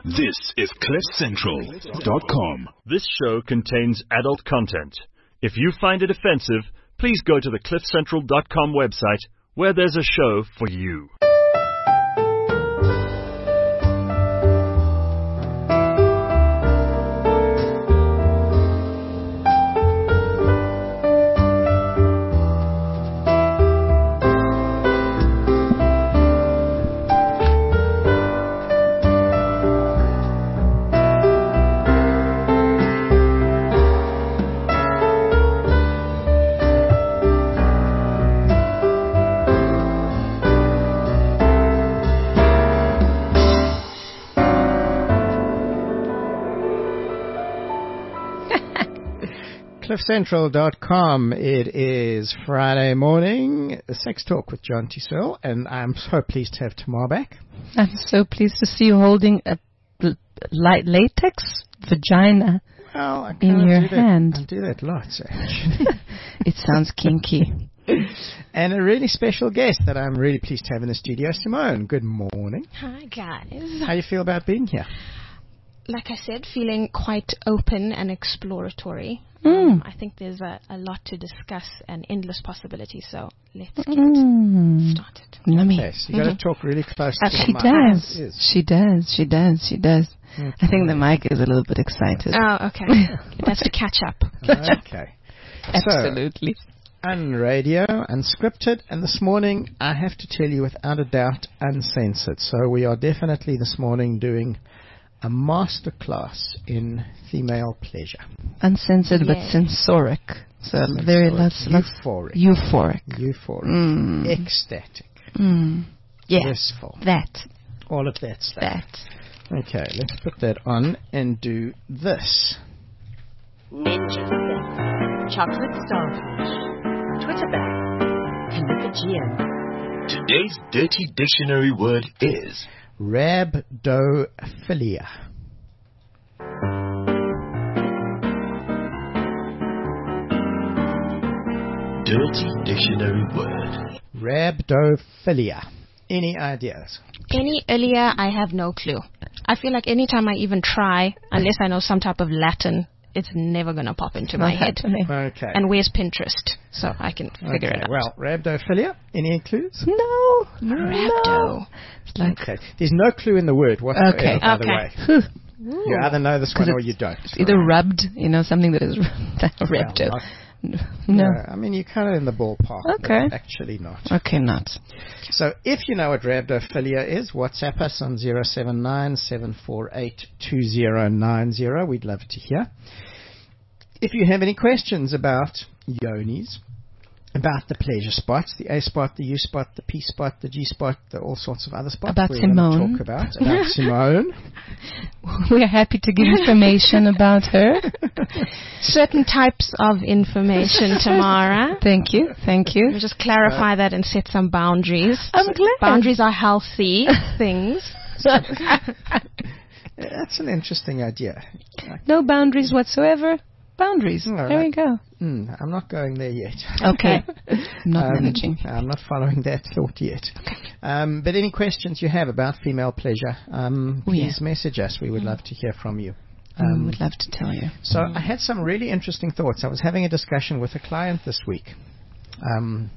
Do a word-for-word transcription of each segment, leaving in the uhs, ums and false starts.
This is cliff central dot com. This show contains adult content. If you find it offensive, please go to the cliff central dot com website where there's a show for you. cliff central dot com. It is Friday morning, Sex Talk with John T. Searle, and I'm so pleased to have Tamar back. I'm so pleased to see you holding a l- light latex vagina well, I in your do that, hand. I do that lots, actually. It sounds kinky. And a really special guest that I'm really pleased to have in the studio, Simone. Good morning. Hi, guys. How do you feel about being here? Like I said, feeling quite open and exploratory. Mm. Um, I think there's a, a lot to discuss and endless possibilities, so let's get Mm. started. Yummy. Okay, so you got to talk really close Uh, to she the mic. does. Yes. She does. She does. She does. Okay. I think the mic is a little bit excited. Oh, okay. That's to catch up. Okay. Absolutely. So, unradio, unscripted, and this morning, I have to tell you without a doubt, uncensored. So we are definitely this morning doing a masterclass in female pleasure. Uncensored but Yes. sensoric. So Sensoric. very lots, lots Euphoric. euphoric. Euphoric. Mm. Ecstatic. Mm. Yeah. Blissful. That. All of that stuff. That. Okay, let's put that on and do this. Ninja Sex, Chocolate Starfish, Twitter Bat, Canipagean. Today's dirty dictionary word is Rhabdophilia. dirty dictionary word. Rhabdophilia. Any ideas? Any earlier, I have no clue. I feel like anytime I even try, unless I know some type of Latin, it's never going to pop into my Not head. happening. Okay. And where's Pinterest? So I can figure okay. it out. Well, rhabdophilia. Any clues? No. Rhabdo. It's like Okay. There's no clue in the word whatsoever, Okay. by the Okay. way. You either know this one or it's you don't. either rubbed, you know, something that is Well, rubbed. not- No. no, I mean, you're kind of in the ballpark. Okay. But actually not. Okay, not. So if you know what rhabdophilia is, WhatsApp us on zero seven nine, seven four eight, two zero nine zero. We'd love to hear. If you have any questions about yonis, about the pleasure spots, the A spot, the U spot, the P spot, the G spot, the all sorts of other spots About we're going to Simone. talk about, about Simone. We are happy to give information about her. Certain types of information, Tamara. Thank you. Thank you. We'll just clarify that and set some boundaries. I'm glad. Boundaries are healthy things. That's an interesting idea. No boundaries whatsoever. Boundaries. All There right. we go. Mm, I'm not going there yet. Okay. I'm not Um, managing. I'm not following that thought yet. Um, but any questions you have about female pleasure, um, Oh, yeah. please message us. We would love to hear from you. I Um, would love to tell you. so I had some really interesting thoughts. I was having a discussion with a client this week. Um,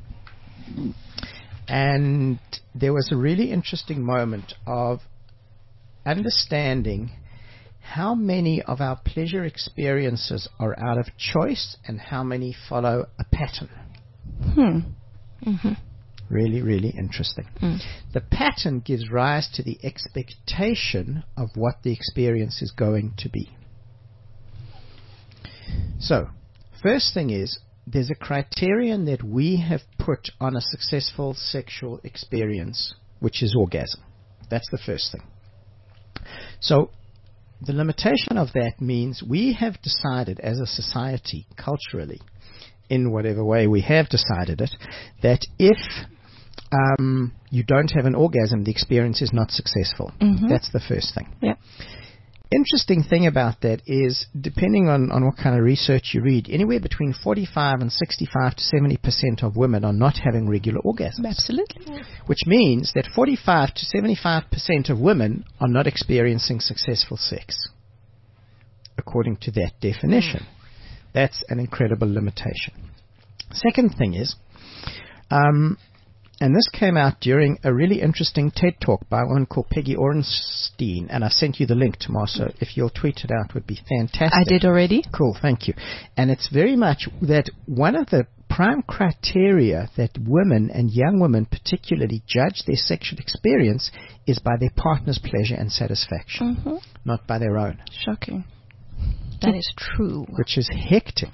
and there was a really interesting moment of understanding how many of our pleasure experiences are out of choice and how many follow a pattern. Hmm. Mm-hmm. Really, really interesting. Mm. The pattern gives rise to the expectation of what the experience is going to be. So, first thing is, there's a criterion that we have put on a successful sexual experience, which is orgasm. That's the first thing. So, the limitation of that means we have decided as a society, culturally, in whatever way we have decided it, that if um, you don't have an orgasm, the experience is not successful. Mhm. That's the first thing. Yeah. interesting thing about that is, depending on, on what kind of research you read, anywhere between forty-five and sixty-five to seventy percent of women are not having regular orgasms. Absolutely. Which means that forty-five to seventy-five percent of women are not experiencing successful sex, according to that definition. Mm. That's an incredible limitation. Second thing is, um, and this came out during a really interesting TED Talk by one called Peggy Orenstein, and I've sent you the link tomorrow, so if you'll tweet it out, would be fantastic. I did already. Cool, thank you. And it's very much that one of the prime criteria that women, and young women particularly, judge their sexual experience is by their partner's pleasure and satisfaction, Mm-hmm. not by their own. Shocking. That is true. Which is hectic.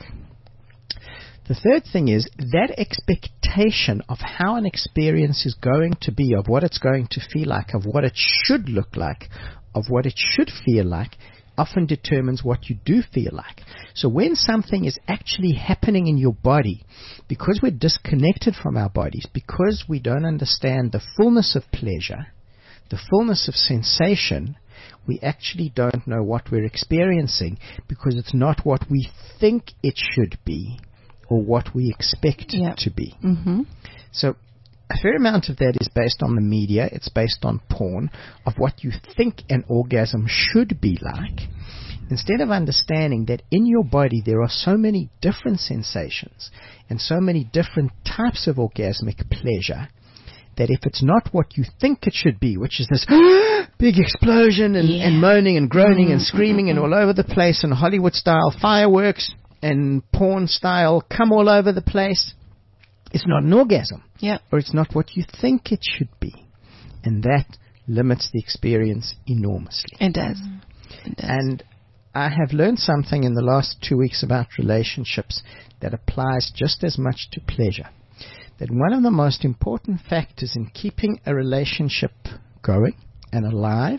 The third thing is that expectation of how an experience is going to be, of what it's going to feel like, of what it should look like, of what it should feel like, often determines what you do feel like. So when something is actually happening in your body, because we're disconnected from our bodies, because we don't understand the fullness of pleasure, the fullness of sensation, we actually don't know what we're experiencing, because it's not what we think it should be or what we expect Yeah. it to be. Mm-hmm. So a fair amount of that is based on the media. It's based on porn, of what you think an orgasm should be like, instead of understanding that in your body there are so many different sensations and so many different types of orgasmic pleasure, that if it's not what you think it should be, which is this big explosion and, Yeah. and moaning and groaning Mm-hmm. and screaming and all over the place, and Hollywood-style fireworks and porn-style come all over the place, it's not an orgasm. Yeah. Or it's not what you think it should be. And that limits the experience enormously. It does. It does. And I have learned something in the last two weeks about relationships that applies just as much to pleasure. That one of the most important factors in keeping a relationship going and alive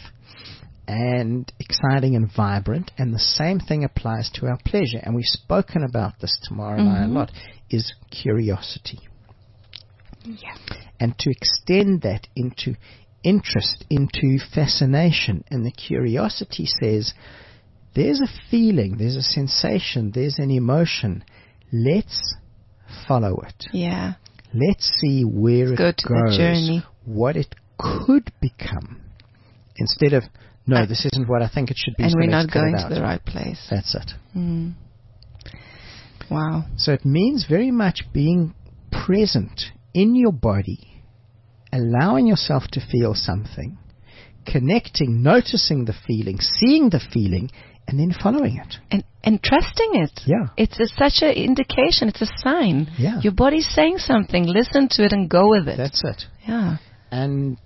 and exciting and vibrant, and the same thing applies to our pleasure, and we've spoken about this tomorrow and I a lot, is curiosity. Yeah. And to extend that into interest, into fascination. And the curiosity says, there's a feeling, there's a sensation, there's an emotion. Let's follow it. Yeah. Let's see where Let's it go to goes, the journey. what it could become. Instead of, no, I- this isn't what I think it should be. And so we're let's not cut it going to out. the right place. That's it. Mm. Wow. So it means very much being present in your body, allowing yourself to feel something, connecting, noticing the feeling, seeing the feeling, and then following it. And and trusting it. Yeah. It's a, such an indication. It's a sign. Yeah. Your body's saying something. Listen to it and go with it. That's it. Yeah. And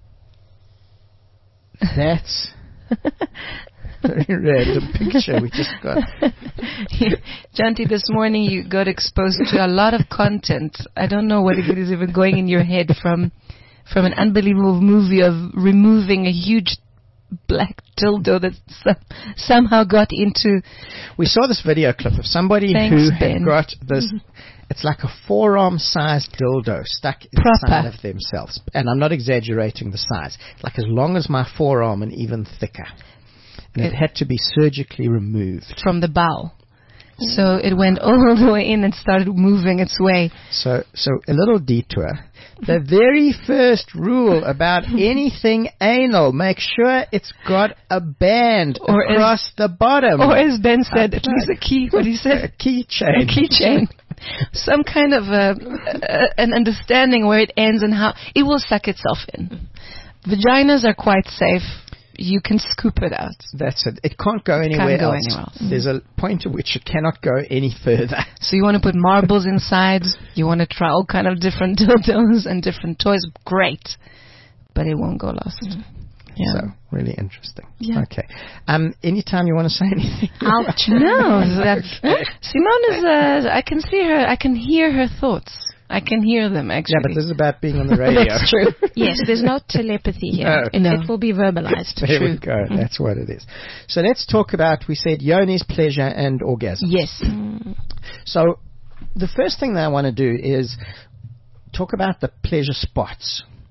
that's a very random picture we just got. Janti, this morning you got exposed to a lot of content. I don't know what it is even going in your head from from an unbelievable movie of removing a huge black dildo that some, somehow got into. We saw this video clip of somebody Thanks, who Ben. had got this, it's like a forearm-sized dildo stuck Proper. inside of themselves. And I'm not exaggerating the size. It's like as long as my forearm and even thicker. And it, It- had to be surgically removed. From the bow. So it went all the way in and started moving its way. So, so a little detour. The very first rule about anything anal, make sure it's got a band Or as- across the bottom. Or as Ben said, A at least a key, what he A said, keychain. a keychain. Some kind of a, a, an understanding where it ends and how it will suck itself in. Vaginas are quite safe. You can scoop it out. That's it. It can't go anywhere Can't go else. anywhere else. There's a point at which it cannot go any further. So you want to put marbles inside. You want to try all kind of different dildos and different toys. Great. But it won't go lost. Yeah. So, really interesting. Yeah. Okay. Um, anytime you want to say anything. Ouch. No, that's, Simone is, uh, I can see her, I can hear her thoughts. I can hear them, actually. Yeah, but this is about being on the radio. That's true. Yes, there's no telepathy here. No. It, No. it will be verbalized. There True. we go. That's what it is. So let's talk about, we said yoni's, pleasure, and orgasm. Yes. So the first thing that I want to do is talk about the pleasure spots.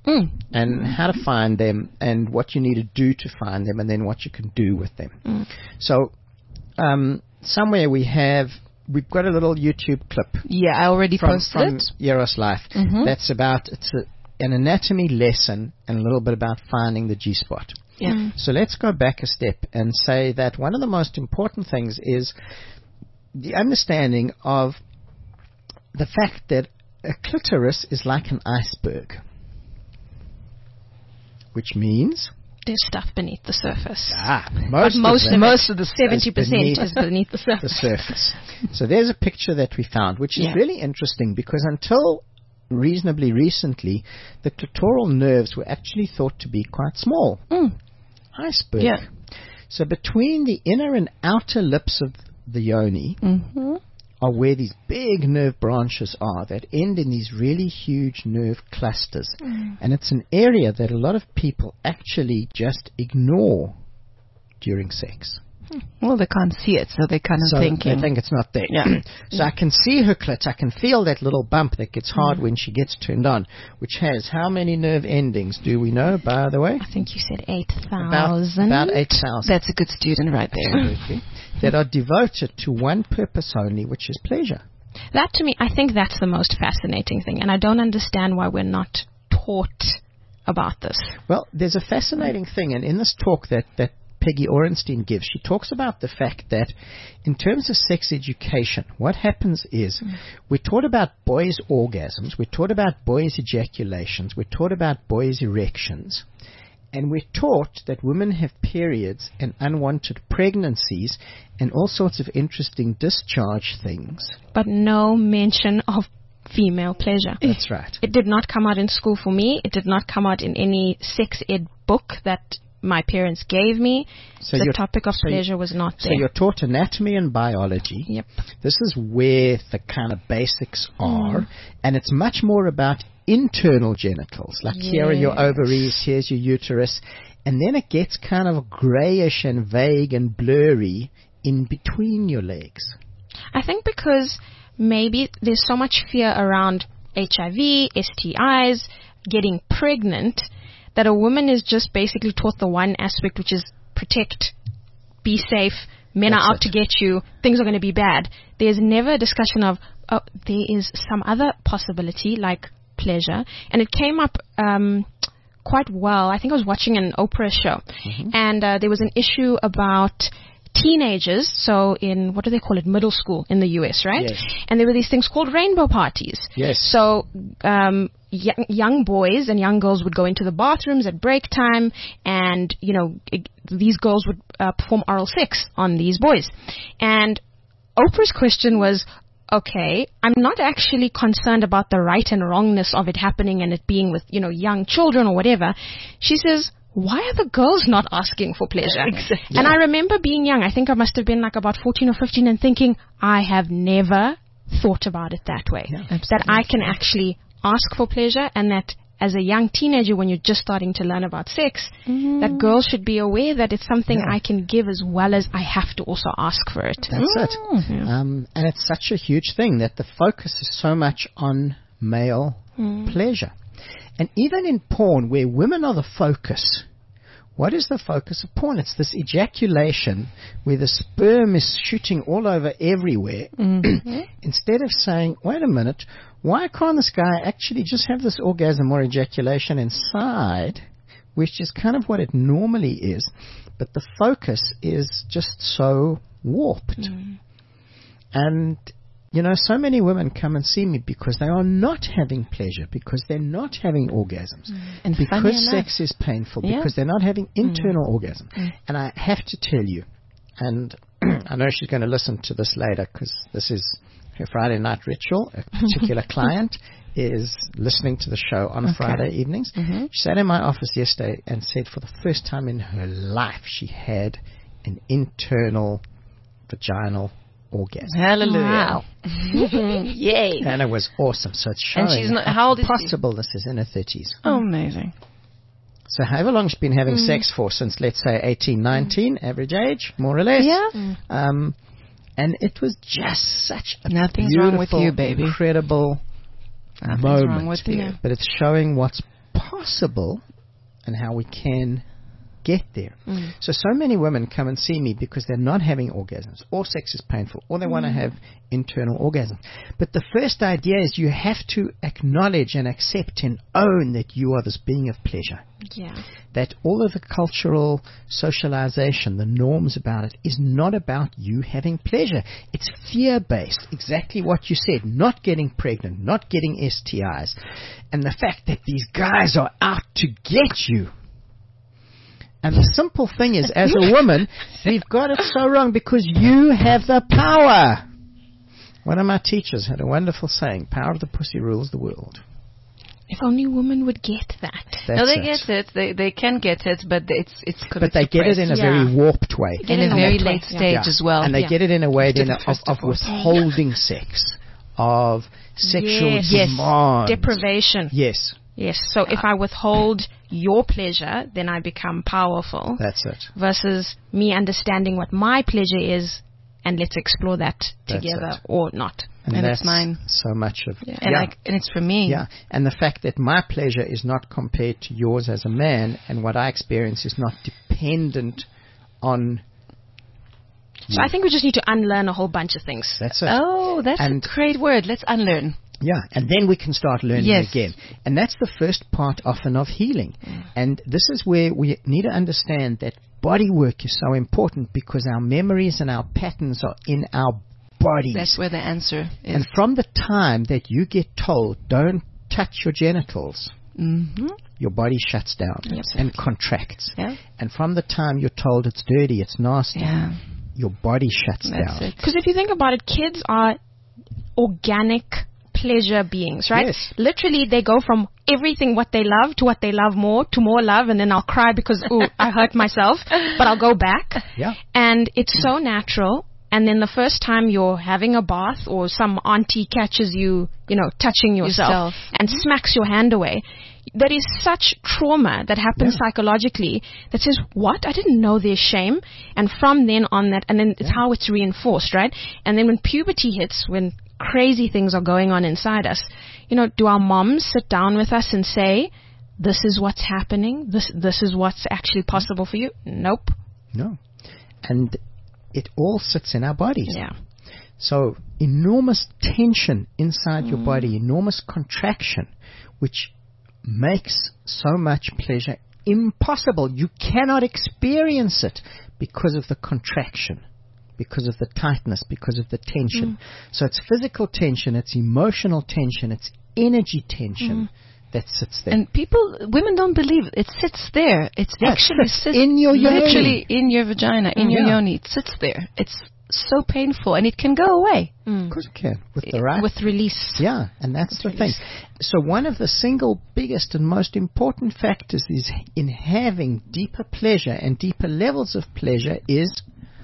mm. and how to find them and what you need to do to find them and then what you can do with them. Mm. So um, somewhere we have, we've got a little YouTube clip. Yeah, I already from, posted from it. Eros Life. Mm-hmm. That's about, it's a, an anatomy lesson and a little bit about finding the G-spot. Yeah. Mm. So let's go back a step and say that one of the most important things is the understanding of the fact that a clitoris is like an iceberg, which means there's stuff beneath the surface. Ah, most, most of, of most of the seventy percent is beneath the surface. The surface. So there's a picture that we found, which is yeah. really interesting because until reasonably recently, the clitoral nerves were actually thought to be quite small. Mm. Iceberg. Yeah. So between the inner and outer lips of the yoni mm-hmm. are where these big nerve branches are that end in these really huge nerve clusters. Mm. And it's an area that a lot of people actually just ignore during sex. Well, they can't see it, so they're kind of so thinking. they think it's not there. Yeah. So I can see her clit. I can feel that little bump that gets hard mm. when she gets turned on, which has how many nerve endings do we know, by the way? I think you said eight thousand. About, about eight thousand. That's a good student right there. Absolutely. That are devoted to one purpose only, which is pleasure. That, to me, I think that's the most fascinating thing, and I don't understand why we're not taught about this. Well, there's a fascinating thing, and in this talk that, that Peggy Orenstein gives, she talks about the fact that in terms of sex education, what happens is mm. we're taught about boys' orgasms, we're taught about boys' ejaculations, we're taught about boys' erections, and we're taught that women have periods and unwanted pregnancies and all sorts of interesting discharge things. But no mention of female pleasure. That's right. It did not come out in school for me. It did not come out in any sex ed book that my parents gave me. So the topic of so pleasure was not there. So you're taught anatomy and biology. Yep. This is where the kind of basics are. Mm. And it's much more about internal genitals. Like yes. here are your ovaries, here's your uterus. And then it gets kind of grayish and vague and blurry in between your legs. I think because maybe there's so much fear around H I V, S T Is, getting pregnant, that a woman is just basically taught the one aspect, which is protect, be safe, men That's are out it. to get you, things are going to be bad. There's never a discussion of, oh, there is some other possibility, like pleasure. And it came up um, quite well. I think I was watching an Oprah show, mm-hmm. and uh, there was an issue about teenagers, so in, what do they call it, middle school in the U S, right? Yes. And there were these things called rainbow parties. Yes. So um, young, young boys and young girls would go into the bathrooms at break time, and, you know, it, these girls would uh, perform oral sex on these boys. And Oprah's question was, okay, I'm not actually concerned about the right and wrongness of it happening and it being with, you know, young children or whatever. She says, why are the girls not asking for pleasure? Exactly. And I remember being young. I think I must have been like about fourteen or fifteen and thinking, I have never thought about it that way. Yeah, that I can actually ask for pleasure, and that as a young teenager, when you're just starting to learn about sex, mm-hmm. that girls should be aware that it's something yeah. I can give as well as I have to also ask for it. That's mm. it. Yeah. Um, and it's such a huge thing that the focus is so much on male mm. pleasure. And even in porn, where women are the focus, what is the focus of porn? It's this ejaculation where the sperm is shooting all over everywhere. Mm-hmm. Instead of saying, wait a minute, why can't this guy actually just have this orgasm or ejaculation inside, which is kind of what it normally is, but the focus is just so warped. Mm. And you know, so many women come and see me because they are not having pleasure, because they're not having orgasms, mm. and because sex is painful, yeah. because they're not having internal mm. orgasm. Mm. And I have to tell you, and I know she's going to listen to this later because this is her Friday night ritual. A particular client is listening to the show on okay. Friday evenings. Mm-hmm. She sat in my office yesterday and said for the first time in her life she had an internal vaginal orgasm. Hallelujah. Wow. Yay. And it was awesome. So it's showing and she's not, how old is possible she? This is in her thirties. Oh, amazing. So however long she's been having mm. sex for, since let's say eighteen, nineteen, mm. average age, more or less. Yeah. Mm. Um, and it was just such a Nothing's beautiful, wrong with you, baby. incredible Nothing's moment. Wrong with you. But it's showing what's possible and how we can get there. Mm. So, so many women come and see me because they're not having orgasms, or sex is painful, or they mm. want to have internal orgasms. But the first idea is you have to acknowledge and accept and own that you are this being of pleasure. Yeah. That all of the cultural socialization, the norms about it, is not about you having pleasure. It's fear-based, exactly what you said, not getting pregnant, not getting S T Is. And the fact that these guys are out to get you. And the simple thing is, as a woman, we've got it so wrong because you have the power. One of my teachers had a wonderful saying, power of the pussy rules the world. If only women would get that. That's no, they it. get it. They they can get it, but it's it's But they get it in a Yeah. very warped way. in a in a very warped way, late yeah. stage Yeah. as well. And they Yeah. get it in a way then of, First of divorce. withholding sex, of sexual Yes. demand. Deprivation. Yes, Yes. So if I withhold your pleasure, then I become powerful. that's it. Versus me understanding what my pleasure is, and let's explore that That's together it. or not. And, And that's it's mine. so much of and yeah. like and it's for me. Yeah, and the fact that my pleasure is not compared to yours as a man, and what I experience is not dependent on. So I think we just need to unlearn a whole bunch of things. That's it. Oh, that's And- a great word. Let's unlearn. Yeah, and then we can start learning Yes. again. And that's the first part often of healing. And this is where we need to understand that body work is so important because our memories and our patterns are in our bodies. That's where the answer is. And from the time that you get told, don't touch your genitals, Mm-hmm. your body shuts down and contracts. Yeah. And from the time you're told it's dirty, it's nasty, Yeah. your body shuts That's down. it. Because if you think about it, kids are organic pleasure beings, right? Yes. Literally, they go from everything what they love to what they love more to more love, and then I'll cry because, ooh, I hurt myself, but I'll go back. Yeah. And it's so natural. And then the first time you're having a bath or some auntie catches you, you know, touching yourself, Yourself. and smacks your hand away, there is such trauma that happens Yeah. psychologically that says, what? I didn't know there's shame. And from then on that, and then it's how it's reinforced, right? And then when puberty hits, when crazy things are going on inside us, you know, do our moms sit down with us and say, this is what's happening? This, this is what's actually possible for you? Nope. No. And it all sits in our bodies. Yeah. So enormous tension inside your body, enormous contraction, which makes so much pleasure impossible. You cannot experience it because of the contraction, because of the tightness, because of the tension. So it's physical tension, it's emotional tension, it's energy tension that sits there. And people, women don't believe it sits there. It's Yeah, it actually sits sits in your yoni. literally in your vagina, in your Yeah. yoni. It sits there. It's so painful, and it can go away. Of course it can, with the right. With release. Yeah, and that's the thing. So one of the single biggest and most important factors is in having deeper pleasure and deeper levels of pleasure is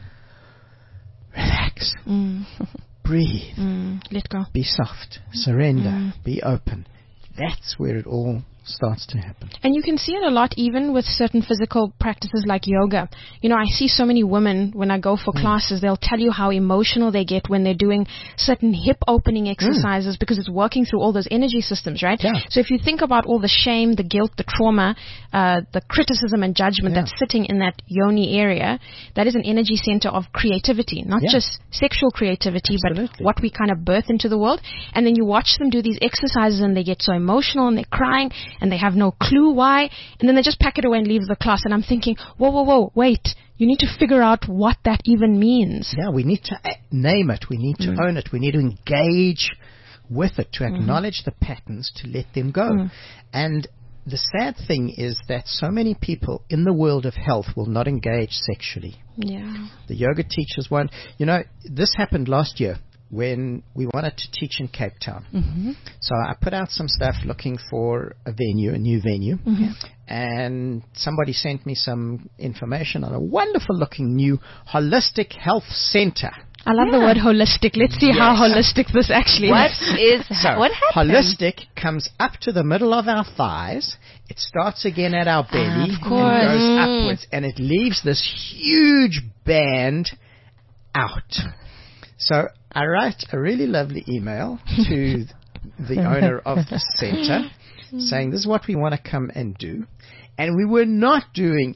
relax, breathe, Mm, let go. be soft, surrender, be open. That's where it all starts to happen. And you can see it a lot even with certain physical practices like yoga. You know, I see so many women when I go for classes, they'll tell you how emotional they get when they're doing certain hip opening exercises because it's working through all those energy systems, right? Yeah. So if you think about all the shame, the guilt, the trauma, uh, the criticism and judgment Yeah. that's sitting in that yoni area, that is an energy center of creativity, not Yeah. just sexual creativity, Absolutely. but what we kind of birth into the world. And then you watch them do these exercises and they get so emotional and they're crying and they have no clue why, and then they just pack it away and leave the class. And I'm thinking, whoa, whoa, whoa, wait, you need to figure out what that even means. Yeah, we need to uh, name it. We need to own it. We need to engage with it, to acknowledge the patterns, to let them go. And the sad thing is that so many people in the world of health will not engage sexually. Yeah. The yoga teachers won't. You know, this happened last year when we wanted to teach in Cape Town. Mm-hmm. So I put out some stuff looking for a venue, a new venue, and somebody sent me some information on a wonderful looking new holistic health center. I love the word holistic. Let's see how holistic this actually What is. is So, what happened? holistic comes up to the middle of our thighs. It starts again at our belly of course. and goes upwards, and it leaves this huge band out. So I write a really lovely email to the owner of the center, saying this is what we want to come and do. And we were not doing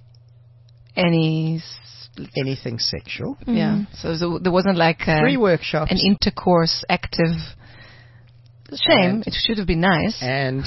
Any, s- anything sexual. yeah. So, so there wasn't like a, Three workshops. an intercourse active. Shame. And- It should have been nice. And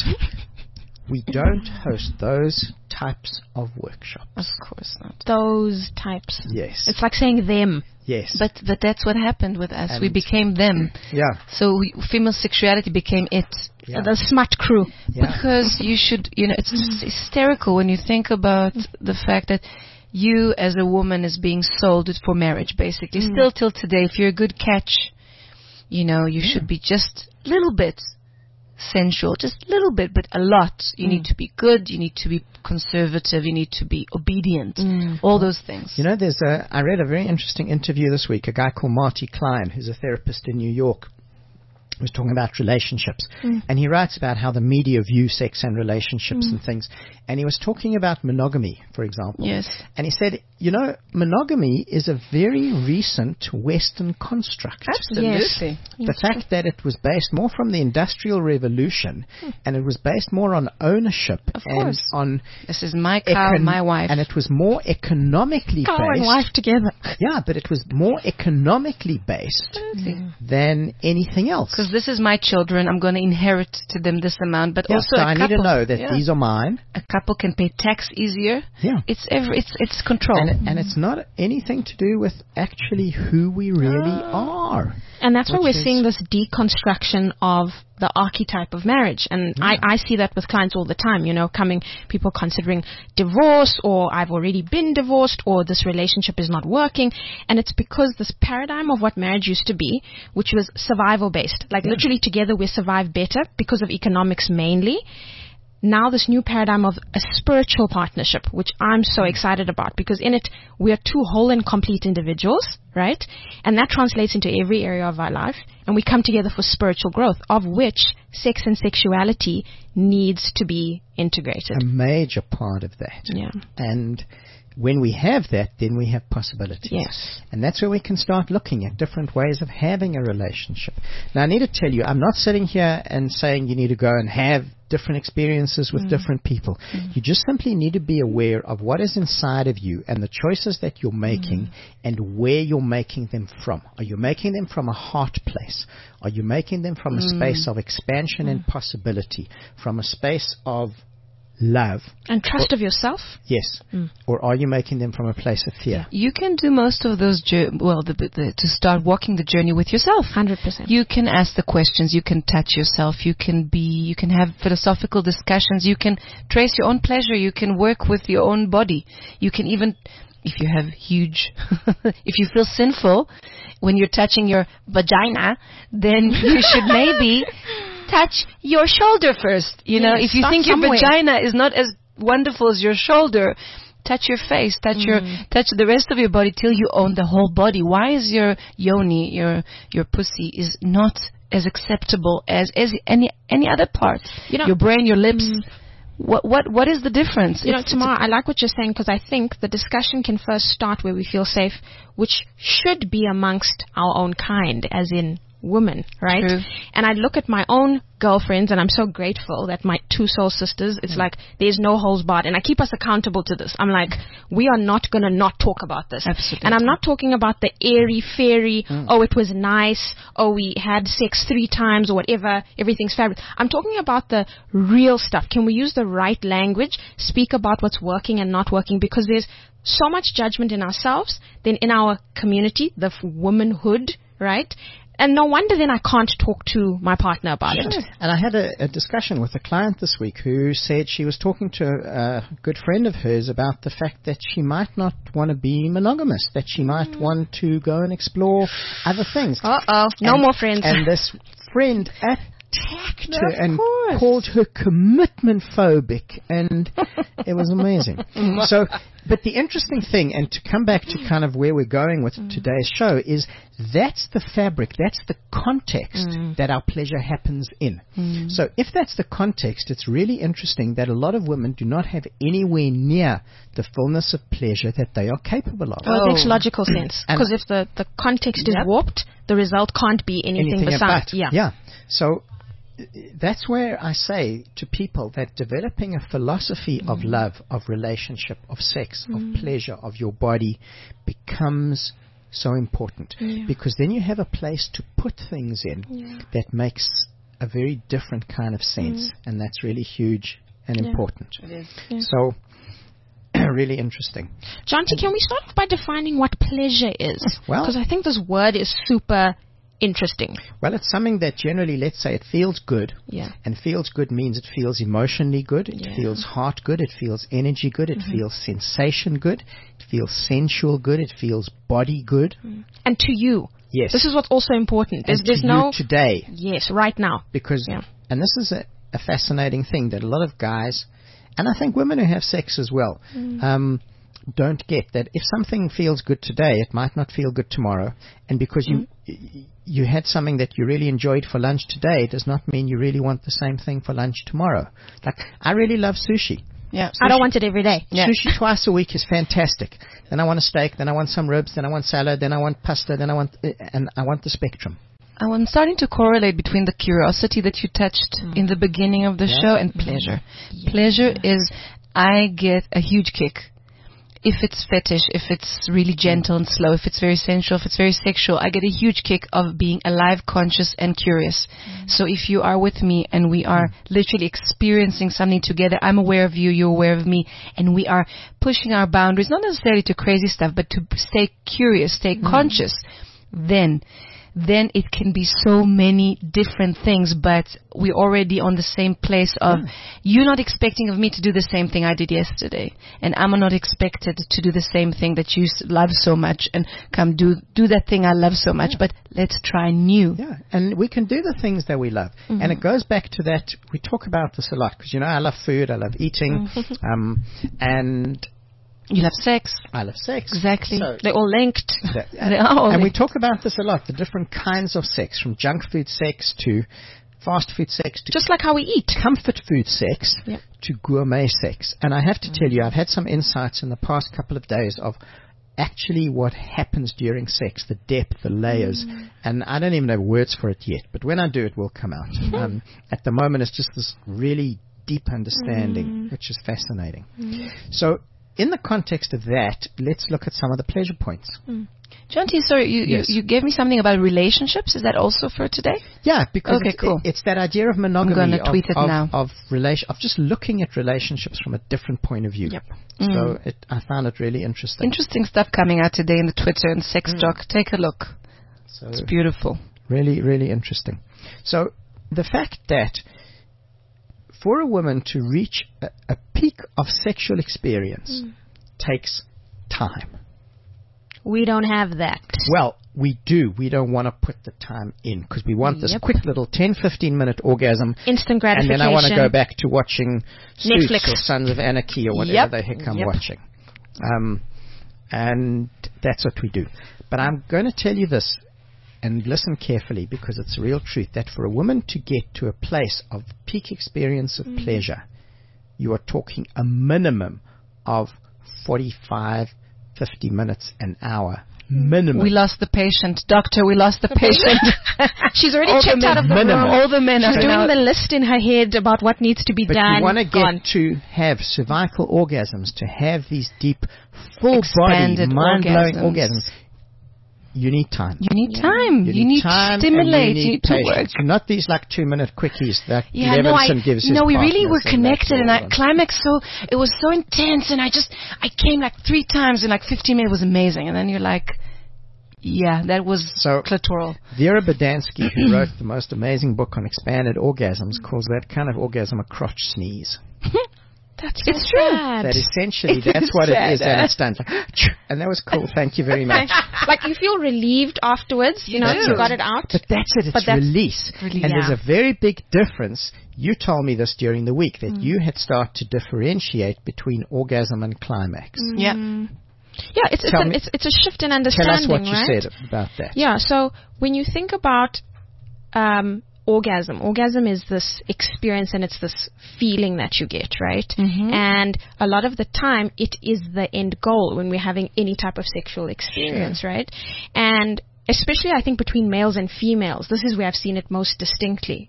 we don't host those types of workshops. Of course not. Those types. Yes. It's like saying them. yes. But but that's what happened with us. We And- became them. yeah. So we, female sexuality became it. Yeah. The smut crew. yeah. Because you should, you know, it's just hysterical when you think about the fact that you as a woman is being sold for marriage, basically. Still till today, if you're a good catch, you know, you should be just a little bit sensual, just a little bit, but a lot. You need to be good, you need to be conservative, you need to be obedient, all those things. You know, there's a. I read a very interesting interview this week. A guy called Marty Klein, who's a therapist in New York, was talking about relationships, and he writes about how the media view sex and relationships and things. And he was talking about monogamy, for example. Yes. And he said, you know, monogamy is a very recent Western construct. Absolutely. The fact that it was based more from the Industrial Revolution, and it was based more on ownership Of and course. on This is my cow, econ- my wife. and it was more economically Cow based. and wife together. Yeah, but it was more economically based than anything else. Because this is my children, I'm going to inherit to them this amount. But Yeah, also so a I couple, need to know that yeah. these are mine. a couple can pay tax easier. Yeah. It's every, it's it's control. And, it, and it's not anything to do with actually who we really are. And that's why Which we're is- seeing this deconstruction of the archetype of marriage. And I, I see that with clients all the time, you know, coming, people considering divorce, or I've already been divorced, or this relationship is not working. And it's because this paradigm of what marriage used to be, which was survival based, like literally together we survive better because of economics mainly. Now this new paradigm of a spiritual partnership, which I'm so excited about, because in it we are two whole and complete individuals, right? And that translates into every area of our life, and we come together for spiritual growth, of which sex and sexuality needs to be integrated. A major part of that. Yeah. And when we have that, then we have possibilities. Yes. And that's where we can start looking at different ways of having a relationship. Now, I need to tell you, I'm not sitting here and saying you need to go and have different experiences with different people. You just simply need to be aware of what is inside of you and the choices that you're making and where you're making them from. Are you making them from a heart place? Are you making them from a space of expansion and possibility? From a space of love? And trust of yourself. Yes. Or are you making them from a place of fear? You can do most of those, jour- well, the, the, to start walking the journey with yourself. one hundred percent. You can ask the questions, you can touch yourself, you can be, you can have philosophical discussions, you can trace your own pleasure, you can work with your own body. You can even, if you have huge, if you feel sinful when you're touching your vagina, then you should maybe touch your shoulder first. You know, Yes, if you start think your somewhere. vagina is not as wonderful as your shoulder, touch your face, touch your, touch the rest of your body till you own the whole body. Why is your yoni, your your pussy, is not as acceptable as as any any other part? You know- your brain, your lips. What what what is the difference? You know, It's- it's a- Tamara, I like what you're saying, because I think the discussion can first start where we feel safe, which should be amongst our own kind, as in women, right? True. And I look at my own girlfriends, and I'm so grateful that my two soul sisters, it's like there's no holes barred, and I keep us accountable to this. I'm like, we are not going to not talk about this. Absolutely. And I'm not talking about the airy fairy, oh, it was nice, oh, we had sex three times or whatever, everything's fabulous. I'm talking about the real stuff. Can we use the right language, speak about what's working and not working? Because there's so much judgment in ourselves, then in our community, the f- womanhood, right? And no wonder then I can't talk to my partner about it. And I had a, a discussion with a client this week who said she was talking to a good friend of hers about the fact that she might not want to be monogamous, that she might want to go and explore other things. Uh-oh. No And- more friends. And this friend attacked her Of and course. called her commitment phobic, and it was amazing. So, but the interesting thing, and to come back to kind of where we're going with today's show, is that's the fabric, that's the context that our pleasure happens in. So if that's the context, it's really interesting that a lot of women do not have anywhere near the fullness of pleasure that they are capable of. Well, it makes logical sense. And- Because if the, the context is Yep. warped, the result can't be anything, Anything besides. but. Yeah. Yeah. So that's where I say to people that developing a philosophy mm. of love, of relationship, of sex, mm. of pleasure, of your body becomes so important. Yeah. Because then you have a place to put things in yeah. that makes a very different kind of sense. Mm. And that's really huge and yeah. important. It is. Yeah. So, really interesting. Jonty, can we start off by defining what pleasure is? Well, because I think this word is super interesting. Well, it's something that generally, let's say, it feels good. Yeah. And feels good means it feels emotionally good. It Yeah. feels heart good. It feels energy good. It Mhm. feels sensation good. It feels sensual good. It feels body good. And to you. Yes. This is what's also important. There's, and there's to no you today. Yes, right now. Because, Yeah. and this is a, a fascinating thing that a lot of guys, and I think women who have sex as well, Mm. um, don't get that if something feels good today, it might not feel good tomorrow. And because you Mm. you had something that you really enjoyed for lunch today, does not mean you really want the same thing for lunch tomorrow. Like, I really love sushi. Yeah. I don't want it every day. Yeah. Sushi twice a week is fantastic. Then I want a steak, then I want some ribs, then I want salad, then I want pasta, then I want, uh, and I want the spectrum. I'm starting to correlate between the curiosity that you touched Mm. in the beginning of the Yeah. show and pleasure. Pleasure is, I get a huge kick. If it's fetish, if it's really gentle and slow, if it's very sensual, if it's very sexual, I get a huge kick of being alive, conscious, and curious. Mm. So if you are with me and we are literally experiencing something together, I'm aware of you, you're aware of me, and we are pushing our boundaries, not necessarily to crazy stuff, but to stay curious, stay mm. conscious, then then it can be so many different things, but we're already on the same place of mm. you're not expecting of me to do the same thing I did yesterday, and I'm not expected to do the same thing that you love so much and come do do that thing I love so much, yeah. but let's try new. Yeah, and we can do the things that we love. Mm-hmm. And it goes back to that, we talk about this a lot, because, you know, I love food, I love eating, um, and... You love sex. I love sex. Exactly. So they're all linked. That, they are all and linked. we talk about this a lot, the different kinds of sex, from junk food sex to fast food sex to just like how we eat. Comfort food sex yep. to gourmet sex. And I have to tell you, I've had some insights in the past couple of days of actually what happens during sex, the depth, the layers, mm. and I don't even have words for it yet, but when I do, it will come out. um, at the moment, it's just this really deep understanding, mm. which is fascinating. Mm. So, in the context of that, let's look at some of the pleasure points. Mm. Jonty, sorry, you, yes. you, you gave me something about relationships. Is that also for today? Yeah, because okay, it's, cool. it, it's that idea of monogamy. I'm going to tweet of, it of, now. Of, relation, of just looking at relationships from a different point of view. Yep. So Mm. it, I found it really interesting. Interesting stuff coming out today in the Twitter and Sex Mm. Jock. Take a look. So it's beautiful. Really, really interesting. So the fact that for a woman to reach a, a peak of sexual experience mm. takes time. We don't have that. Well, we do. We don't want to put the time in because we want this yep. quick little ten, fifteen minute orgasm. Instant gratification. And then I want to go back to watching Suits Netflix. or Sons of Anarchy or whatever yep. the heck I'm yep. watching. Um, and that's what we do. But I'm going to tell you this, and listen carefully because it's the real truth, that for a woman to get to a place of peak experience of mm. pleasure, you are talking a minimum of forty-five, fifty minutes, an hour. Minimum. We lost the patient. Doctor, we lost the, the patient. She's already all checked out of the minimum. room. All the men She's are doing out. the list in her head about what needs to be but done. But you want to get Gone. to have cervical orgasms, to have these deep, full Expanded body, mind-blowing orgasms. orgasms. You need time. You need time. You, you need, need time stimulate. And you need, you need to patience. work. Not these like two-minute quickies that yeah, Levinson no, I, gives his No, we really partners were and connected, and I on. climax so it was so intense, and I just I came like three times in like fifteen minutes. It was amazing, and then you're like, yeah, that was so clitoral. Vera Badansky, who wrote the most amazing book on expanded orgasms, calls that kind of orgasm a crotch sneeze. That's it's so true. sad. That essentially, It that's is what sad. it is, and it's done. Like, and that was cool. Thank you very much. Like you feel relieved afterwards, you know, That's you it. got it out. But that's it. It's But that's release. really- and yeah. there's a very big difference. You told me this during the week that Mm. you had started to differentiate between orgasm and climax. Mm. Yeah. Yeah, it's it's, Tell an, me- it's it's a shift in Tell understanding, us what you right? said about that. Yeah, so when you think about um, orgasm, orgasm is this experience and it's this feeling that you get, right? Mm-hmm. And a lot of the time, it is the end goal when we're having any type of sexual experience, Sure. right? And especially, I think, between males and females, this is where I've seen it most distinctly.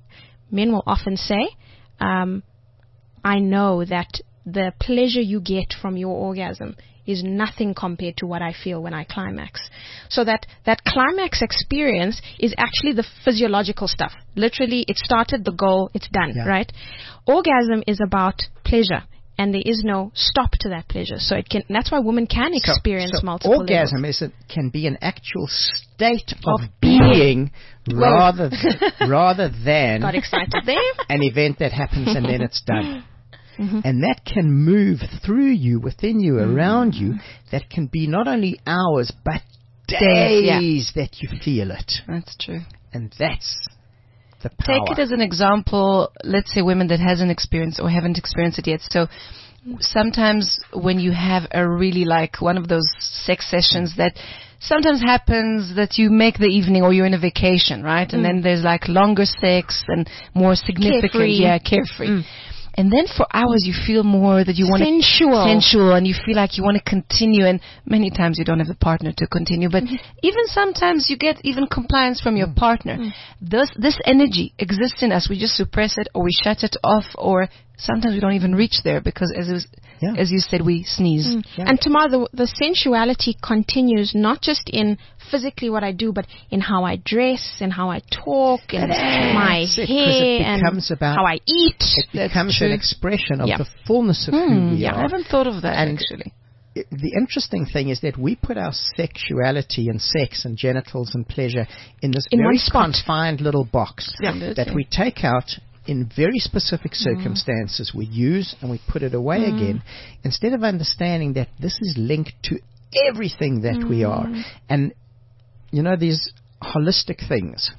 men will often say, um, I know that the pleasure you get from your orgasm is nothing compared to what I feel when I climax. So that, that climax experience is actually the physiological stuff. Literally, it started, the goal, it's done, Yeah. right? Orgasm is about pleasure, and there is no stop to that pleasure. So it can. That's why women can So- experience so multiple orgasm levels. is a, can be an actual state of, Of being Whoa. rather rather than Got excited there. an event that happens and then it's done. And that can move through you, within you, around you. That can be not only hours, but days yeah. that you feel it. That's true. And that's the power. Take it as an example, let's say women that hasn't experienced or haven't experienced it yet. So sometimes when you have a really like one of those sex sessions that sometimes happens that you make the evening or you're in a vacation, right? And then there's like longer sex and more significant, Carefree. yeah, carefree. Mm. And then for hours you feel more that you want to Sensual. sensual, and you feel like you want to continue, and many times you don't have a partner to continue, but even sometimes you get even compliance from your partner. This, this energy exists in us. We just suppress it, or we shut it off, or sometimes we don't even reach there because, as, it was, Yeah. as you said, we sneeze. Yeah. And Tamar, the, the sensuality continues not just in physically what I do, but in how I dress and how I talk and my That's it, 'cause hair it and becomes about- how I eat. It That's becomes true. an expression of Yeah. the fullness of who we Yeah, I are. haven't thought of that And actually. I- the interesting thing is that we put our sexuality and sex and genitals and pleasure in this In very one spot. confined little box Yeah. that we take out in very specific circumstances. We use and we put it away again, instead of understanding that this is linked to everything that we are. And, you know, these holistic things.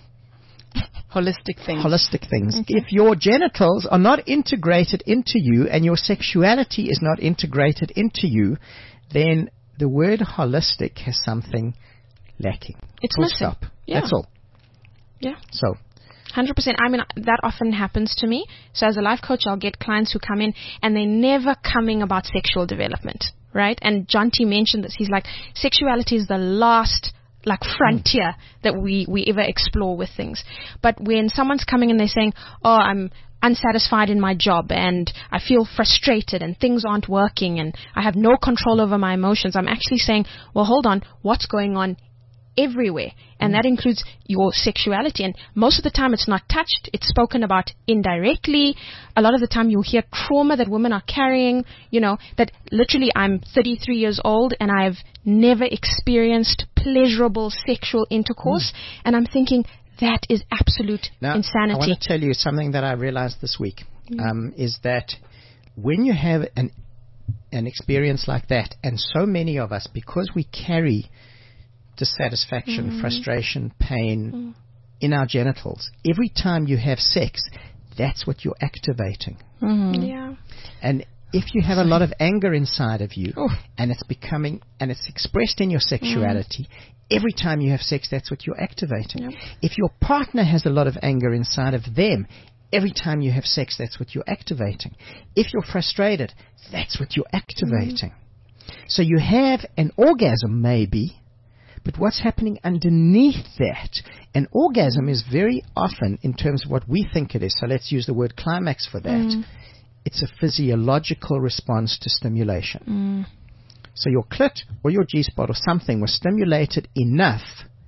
Holistic things. Holistic things. If your genitals are not integrated into you and your sexuality is not integrated into you, then the word holistic has something lacking. It's Full missing. stop. Yeah. That's all. Yeah. So, one hundred percent. I mean, that often happens to me. So as a life coach, I'll get clients who come in and they're never coming about sexual development, right? And John T mentioned this. He's like, sexuality is the last like frontier that we, we ever explore with things. But when someone's coming and they're saying, oh, I'm unsatisfied in my job and I feel frustrated and things aren't working and I have no control over my emotions, I'm actually saying, well, hold on, what's going on everywhere? And that includes your sexuality. And most of the time it's not touched. It's spoken about indirectly. A lot of the time you'll hear trauma that women are carrying, you know, that literally I'm thirty-three years old and I've never experienced pleasurable sexual intercourse. And I'm thinking, that is absolute now, insanity. I want to tell you something that I realized this week, um, is that when you have an, an experience like that, and so many of us, because we carry dissatisfaction, frustration, pain in our genitals, every time you have sex, that's what you're activating. Yeah. And if you have a lot of anger inside of you, and it's becoming, and it's expressed in your sexuality, every time you have sex, that's what you're activating. If your partner has a lot of anger inside of them, every time you have sex, that's what you're activating. If you're frustrated, that's what you're activating. So you have an orgasm maybe, but what's happening underneath that? An orgasm is very often, in terms of what we think it is, so let's use the word climax for that, it's a physiological response to stimulation. So your clit or your G-spot or something was stimulated enough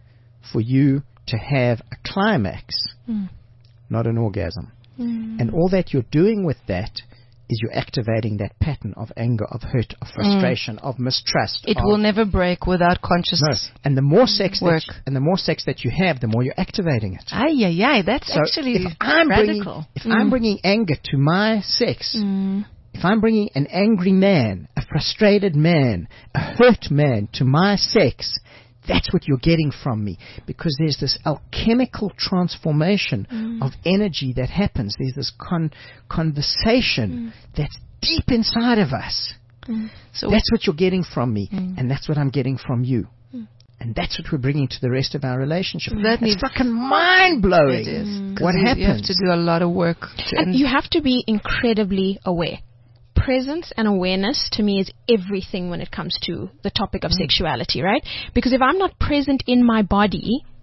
for you to have a climax, not an orgasm. And all that you're doing with that is you're activating that pattern of anger, of hurt, of frustration, of mistrust. It of will never break without conscious no. And the more sex work. that you, and the more sex that you have, the more you're activating it. Ay, ay, ay. That's So actually if I'm bringing, radical. if I'm bringing anger to my sex, if I'm bringing an angry man, a frustrated man, a hurt man to my sex, that's what you're getting from me, because there's this alchemical transformation mm. of energy that happens. There's this con- conversation mm. that's deep inside of us. Mm. So that's what you're getting from me, mm. and that's what I'm getting from you. Mm. And that's what we're bringing to the rest of our relationship. That it's needs, fucking mind-blowing. It is. Mm. What you, happens? You have to do a lot of work. To and you have to be incredibly aware. Presence and awareness to me is everything when it comes to the topic of mm. sexuality, right? Because if I'm not present in my body,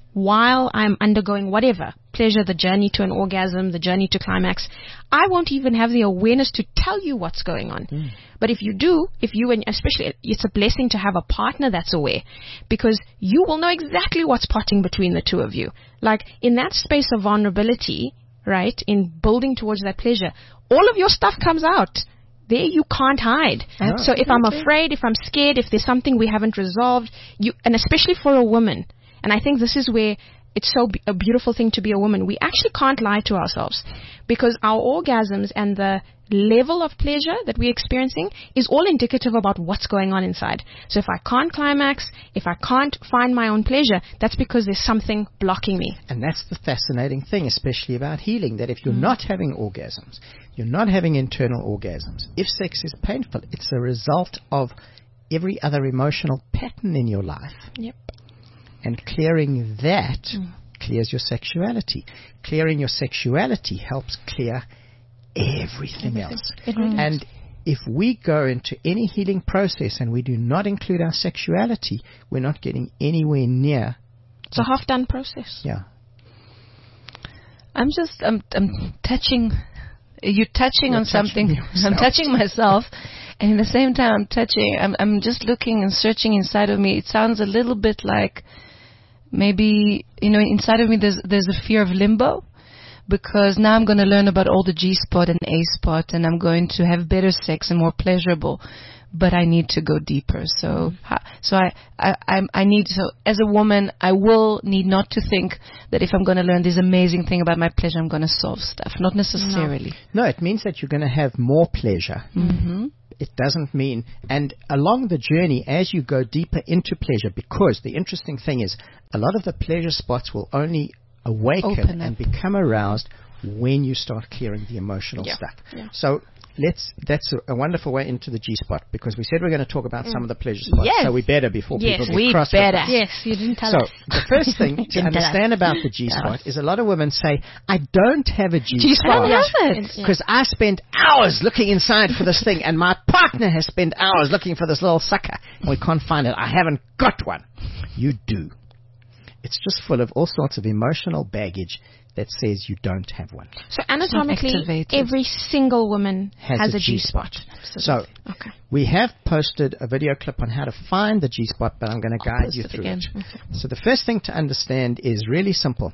while I'm undergoing whatever, pleasure, the journey to an orgasm, the journey to climax, I won't even have the awareness to tell you what's going on. Mm. But if you do, if you, and especially, it's a blessing to have a partner that's aware, because you will know exactly what's potting between the two of you. Like, in that space of vulnerability, right, in building towards that pleasure, all of your stuff comes out. There you can't hide. No. So if I'm afraid, if I'm scared, if there's something we haven't resolved, you, and especially for a woman, and I think this is where it's so be- a beautiful thing to be a woman, we actually can't lie to ourselves, because our orgasms and the level of pleasure that we're experiencing is all indicative about what's going on inside. So if I can't climax, if I can't find my own pleasure, that's because there's something blocking me. And that's the fascinating thing, especially about healing, that if you're mm. not having orgasms, you're not having internal orgasms, if sex is painful, it's a result of every other emotional pattern in your life. Yep. And clearing that mm. clears your sexuality. Clearing your sexuality helps clear everything else. Mm. And if we go into any healing process and we do not include our sexuality, we're not getting anywhere near. It's a half-done process. Yeah. I'm just, I'm, I'm touching, you're touching You're on touching something. yourself. I'm touching myself. And at the same time, I'm touching, I'm, I'm just looking and searching inside of me. It sounds a little bit like maybe, you know, inside of me there's, there's a fear of limbo. Because now I'm going to learn about all the G-spot and A-spot, and I'm going to have better sex and more pleasurable. But I need to go deeper. So, so I, I, I, I need. So, as a woman, I will need not to think that if I'm going to learn this amazing thing about my pleasure, I'm going to solve stuff. Not necessarily. No, no, it means that you're going to have more pleasure. Mm-hmm. It doesn't mean, and along the journey, as you go deeper into pleasure, because the interesting thing is, a lot of the pleasure spots will only awaken and become aroused when you start clearing the emotional yeah. stuff. Yeah. So let's that's a, a wonderful way into the G-spot, because we said we're going to talk about mm. some of the pleasure spots. Yes. So we better before yes, people we get cross better. with us. Yes, you didn't tell so us. So the first thing to understand about the G-spot is a lot of women say, I don't have a G-spot because I spend hours looking inside for this thing and my partner has spent hours looking for this little sucker and we can't find it. I haven't got one. You do. It's just full of all sorts of emotional baggage that says you don't have one. So anatomically, every single woman has, has a, a G-spot. So okay. we have posted a video clip on how to find the G-spot, but I'm going to guide you through it. Okay. So the first thing to understand is really simple.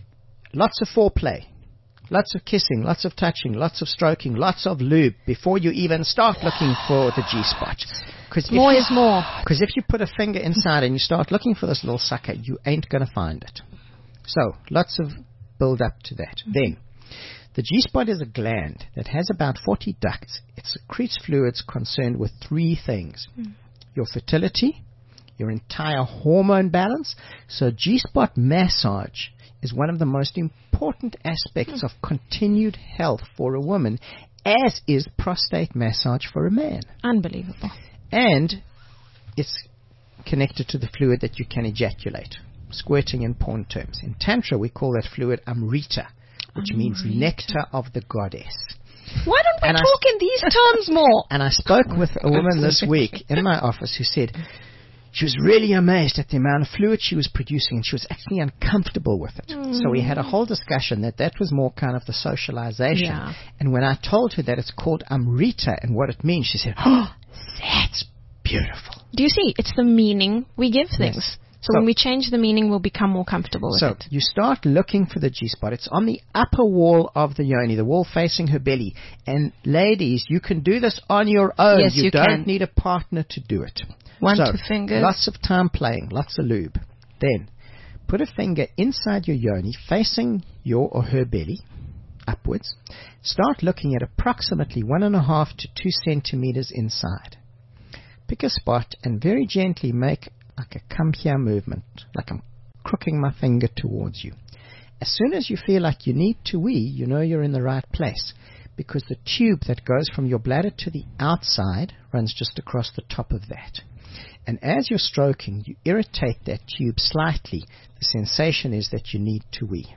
Lots of foreplay, lots of kissing, lots of touching, lots of stroking, lots of lube before you even start looking for the G-spot. More is more. Because if you put a finger inside and you start looking for this little sucker, you ain't going to find it. So, lots of build up to that. Mm-hmm. Then, the G-spot is a gland that has about forty ducts. It secretes fluids concerned with three things. Mm. Your fertility, your entire hormone balance. So, G-spot massage is one of the most important aspects mm. of continued health for a woman, as is prostate massage for a man. Unbelievable. And it's connected to the fluid that you can ejaculate, squirting in porn terms. In Tantra, we call that fluid Amrita, which Amrita. means nectar of the goddess. Why don't we and talk I, in these terms more? And I spoke with a woman this week in my office who said she was really amazed at the amount of fluid she was producing, and she was actually uncomfortable with it. Mm. So we had a whole discussion that that was more kind of the socialization. Yeah. And when I told her that it's called Amrita and what it means, she said, oh, that's beautiful. Do you see? It's the meaning we give things. Yes. So, so when we change the meaning, we'll become more comfortable with so it. So you start looking for the G-spot. It's on the upper wall of the yoni, the wall facing her belly. And ladies, you can do this on your own. Yes, you, you don't can. need a partner to do it. One, so, two fingers. Lots of time playing, lots of lube. Then, put a finger inside your yoni, facing your or her belly, upwards. Start looking at approximately one and a half to two centimeters inside. Pick a spot and very gently make like a come here movement, like I'm crooking my finger towards you. As soon as you feel like you need to wee, you know you're in the right place, because the tube that goes from your bladder to the outside runs just across the top of that. And as you're stroking, you irritate that tube slightly. The sensation is that you need to wee.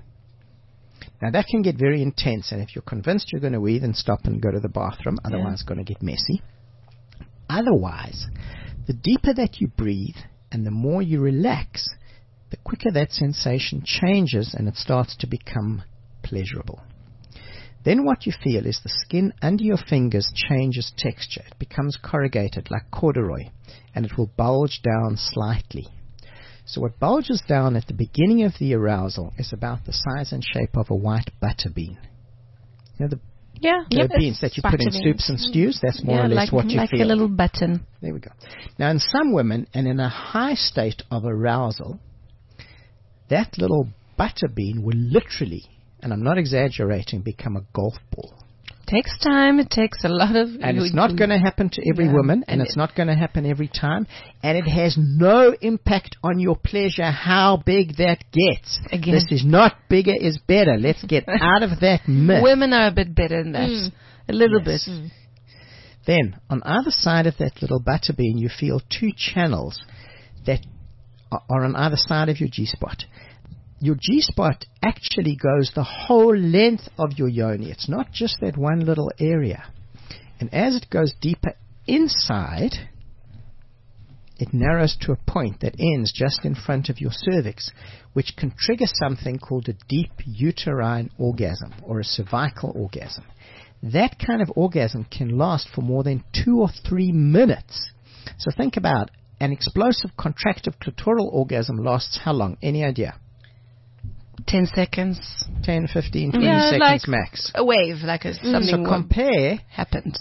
Now that can get very intense, and if you're convinced you're going to wee, then stop and go to the bathroom, otherwise yeah. it's going to get messy. Otherwise, the deeper that you breathe and the more you relax, the quicker that sensation changes and it starts to become pleasurable. Then what you feel is the skin under your fingers changes texture. It becomes corrugated like corduroy, and it will bulge down slightly. So what bulges down at the beginning of the arousal is about the size and shape of a white butter bean. You know the, Yeah. the Yep. beans that you put in butter soups and stews? That's more Yeah, or less like, what you like feel. a little button. There we go. Now, in some women, and in a high state of arousal, that little butter bean will literally, and I'm not exaggerating, become a golf ball. Takes time. It takes a lot of. And you- it's not going to happen to every Yeah, woman, and, and it's it- not going to happen every time, and it has no impact on your pleasure how big that gets. Again. This is not bigger is better. Let's get out of that myth. Women are a bit better than that. Mm. A little Yes. bit. Then, on either side of that little butter bean, you feel two channels that are are on either side of your G-spot. Your G-spot actually goes the whole length of your yoni. It's not just that one little area. And as it goes deeper inside, it narrows to a point that ends just in front of your cervix, which can trigger something called a deep uterine orgasm or a cervical orgasm. That kind of orgasm can last for more than two or three minutes. So think about an explosive contractive clitoral orgasm lasts how long? Any idea? Ten seconds. ten, fifteen, twenty Yeah, seconds like max. a wave, like a, something So wa- compare happened.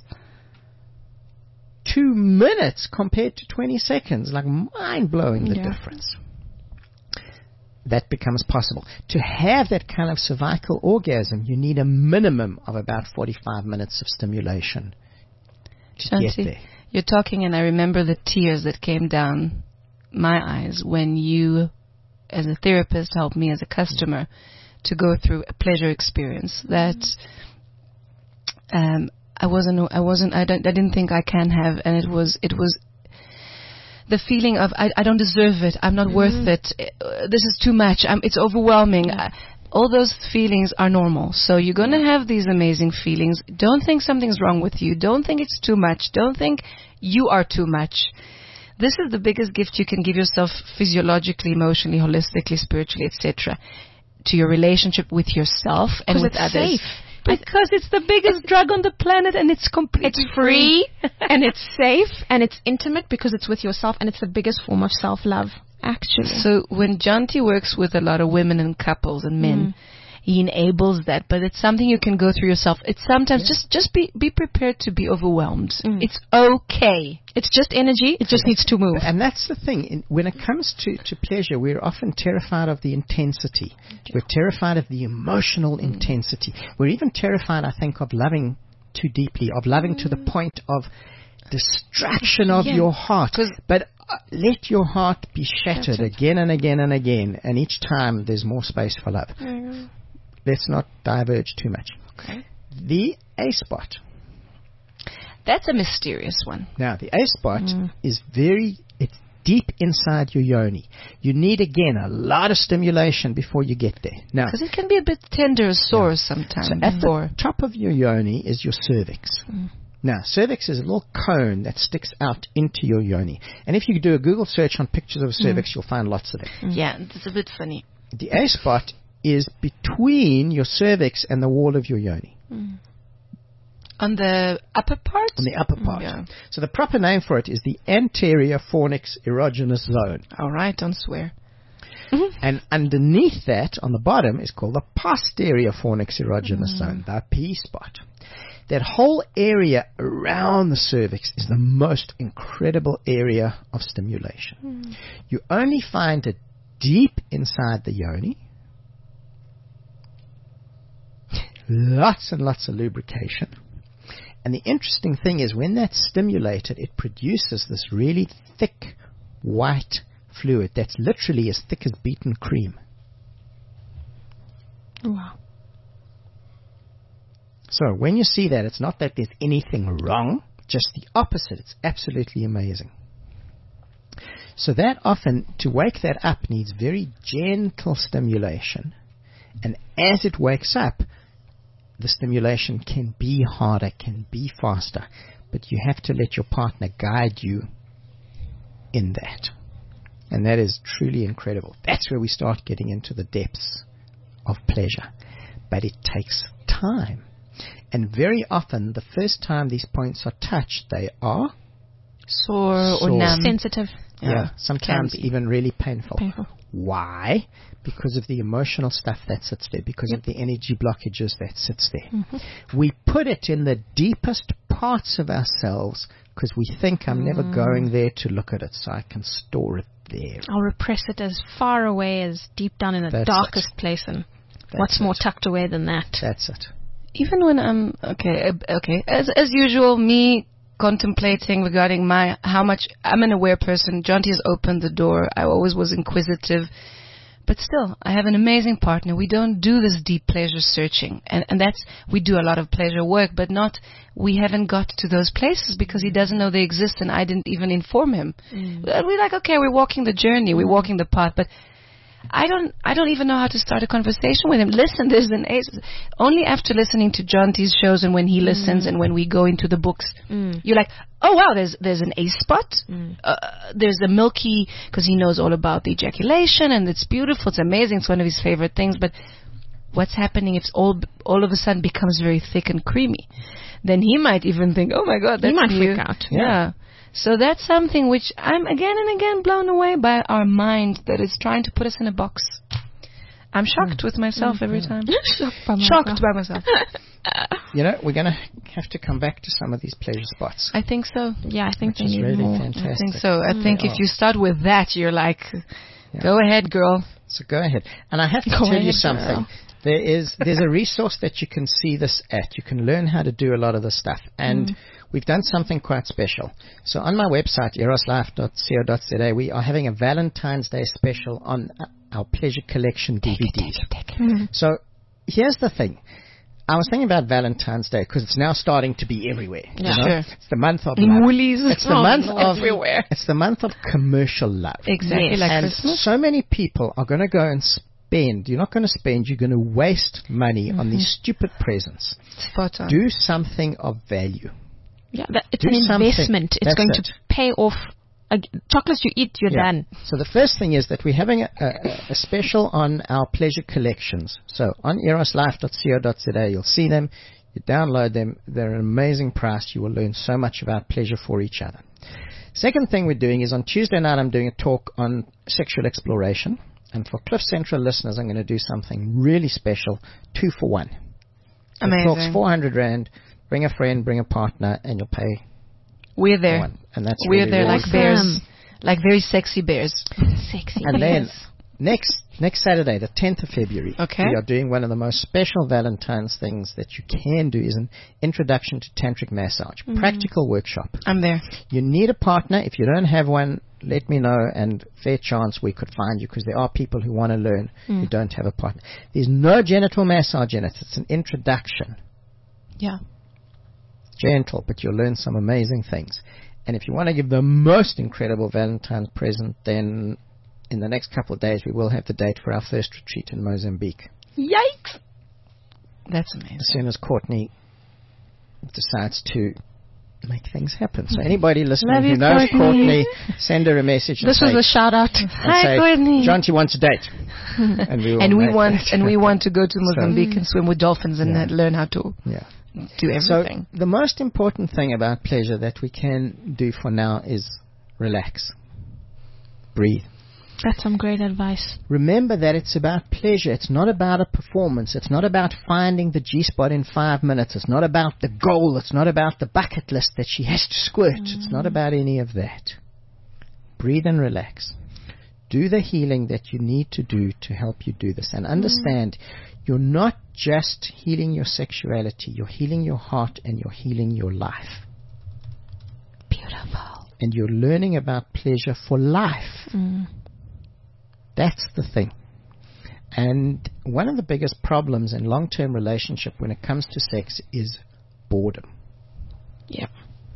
two minutes compared to twenty seconds, like mind-blowing the Yeah. difference. That becomes possible. To have that kind of cervical orgasm, you need a minimum of about forty-five minutes of stimulation to get Shanti, there. you're talking, and I remember the tears that came down my eyes when you, as a therapist, helped me as a customer to go through a pleasure experience that um, I wasn't, I wasn't, I don't, I didn't think I can have, and it was, it was the feeling of I, I don't deserve it, I'm not worth it, uh, this is too much, I'm, it's overwhelming. I, all those feelings are normal. So you're going to have these amazing feelings. Don't think something's wrong with you. Don't think it's too much. Don't think you are too much. This is the biggest gift you can give yourself physiologically, emotionally, holistically, spiritually, et cetera, to your relationship with yourself and 'Cause with it's others. safe. Because it's the biggest drug on the planet, and it's completely It's free and it's safe and it's intimate because it's with yourself, and it's the biggest form of self-love, actually. So when Janti works with a lot of women and couples and men, he enables that, but it's something you can go through yourself. It's sometimes just just be be prepared to be overwhelmed. Mm. It's okay. It's just energy. It just needs to move. And that's the thing. In, when it comes to, to pleasure, we're often terrified of the intensity. We're terrified of the emotional intensity. We're even terrified, I think, of loving too deeply, of loving to the point of distraction of Yeah. your heart. 'Cause- But uh, let your heart be shattered Shattered. again and again and again, and each time there's more space for love. Let's not diverge too much. Okay. The A-spot. That's a mysterious one. Now, the A-spot is very, it's deep inside your yoni. You need, again, a lot of stimulation before you get there. Now, Because it can be a bit tender or sore so sometimes. at before. the top of your yoni is your cervix. Now, cervix is a little cone that sticks out into your yoni. And if you do a Google search on pictures of cervix, you'll find lots of them. Yeah, it's a bit funny. The A-spot is between your cervix and the wall of your yoni, On the upper part? on the upper part. Yeah. So the proper name for it is the anterior fornix erogenous zone. All right, don't swear. And underneath that, on the bottom, is called the posterior fornix erogenous zone, the P spot. That whole area around the cervix is the most incredible area of stimulation. You only find it deep inside the yoni. Lots and lots of lubrication. And the interesting thing is when that's stimulated, it produces this really thick white fluid that's literally as thick as beaten cream. Wow. So when you see that, it's not that there's anything wrong, just the opposite. It's absolutely amazing. So that often, to wake that up, needs very gentle stimulation. And as it wakes up, the stimulation can be harder, can be faster. But you have to let your partner guide you in that. And that is truly incredible. That's where we start getting into the depths of pleasure. But it takes time. And very often, the first time these points are touched, they are Sore, Sore. or numb. Sensitive. yeah, Yeah, sometimes can be. even really painful. Painful. Why? Because of the emotional stuff that sits there, because of the energy blockages that sits there. Mm-hmm. We put it in the deepest parts of ourselves because we think I'm never Mm. going there to look at it, so I can store it there. I'll repress it as far away as deep down in the That's darkest place, and That's what's more it. tucked away than that? That's it. Even when I'm okay, uh, okay, as as usual, me contemplating regarding my how much I'm an aware person. Jonty has opened the door. I always was inquisitive, but still, I have an amazing partner. We don't do this deep pleasure searching, and and that's we do a lot of pleasure work, but not we haven't got to those places because he doesn't know they exist, and I didn't even inform him. Mm. Uh, We're like, okay, we're walking the journey, we're walking the path, but I don't, I don't even know how to start a conversation with him. Listen, there's an ace. Only after listening to Jonty's shows and when he listens and when we go into the books, Mm. you're like, oh wow, there's there's an ace spot. Mm. Uh, there's a milky, because he knows all about the ejaculation and it's beautiful, it's amazing, it's one of his favorite things. But what's happening if all all of a sudden becomes very thick and creamy? Then he might even think, oh my god, that's He might new. freak out. Yeah. Yeah. So that's something which I'm again and again blown away by our mind that is trying to put us in a box. I'm shocked with myself every time. Shocked by myself. Shocked by myself. You know, we're going to have to come back to some of these pleasure spots. I think so. Yeah, I think Which they is need really more. fantastic. I think so. I think They if are. you start with that, you're like, Yeah. go ahead, girl. So go ahead. And I have to Go tell you ahead, something. girl. There is there's a resource that you can see this at. You can learn how to do a lot of this stuff. And we've done something quite special. So on my website, eros life dot co dot za, we are having a Valentine's Day special on our Pleasure Collection D V Ds. So here's the thing. I was thinking about Valentine's Day because it's now starting to be everywhere. you Yeah. know? Sure. It's the month of In love. Woolies. It's the Oh, month no, of everywhere. It's the month of commercial love. Exactly Yes. like and Christmas. so many people are going to go and spend. You're not going to spend. You're going to waste money on these stupid presents. Spot on. Do something of value. Yeah, that, it's Do an something. investment. It's That's going it. to pay off. Uh, chocolates you eat, you're Yeah. done. So the first thing is that we're having a, a, a special on our pleasure collections. So on eros life dot co dot za, you'll see them. You download them. They're an amazing price. You will learn so much about pleasure for each other. Second thing we're doing is on Tuesday night I'm doing a talk on sexual exploration. And for Cliff Central listeners, I'm going to do something really special, two for one. The Amazing. talk's four hundred rand. Bring a friend, bring a partner, and you'll pay We're for there. one. And that's We're really, there really like Awesome. bears. Like very sexy bears. Sexy. And then Yes. next next Saturday, the tenth of February, Okay. we are doing one of the most special Valentine's things that you can do is an introduction to tantric massage, practical workshop. I'm there. You need a partner. If you don't have one, let me know, and fair chance we could find you because there are people who want to learn who don't have a partner. There's no genital massage in it. It's an introduction. Yeah. Gentle, but you'll learn some amazing things. And if you want to give the most incredible Valentine's present, then in the next couple of days we will have the date for our first retreat in Mozambique. Yikes. That's amazing. As soon as Courtney decides to make things happen. So anybody listening Love who you, knows Courtney. Courtney, send her a message. This and was say, a shout out. and Hi, say, Courtney. John, she wants a date. and we will And we make want that and we happen. want to go to Mozambique and swim with dolphins and Yeah. uh, learn how to Yeah. do everything. So the most important thing about pleasure that we can do for now is relax. Breathe. That's some great advice. Remember that it's about pleasure. It's not about a performance. It's not about finding the G-spot in five minutes. It's not about the goal. It's not about the bucket list that she has to squirt. Mm. It's not about any of that. Breathe and relax. Do the healing that you need to do to help you do this. And understand, mm. you're not just healing your sexuality. You're healing your heart and you're healing your life. Beautiful. And you're learning about pleasure for life. Mm. That's the thing. And one of the biggest problems in long-term relationship when it comes to sex is boredom. Yep.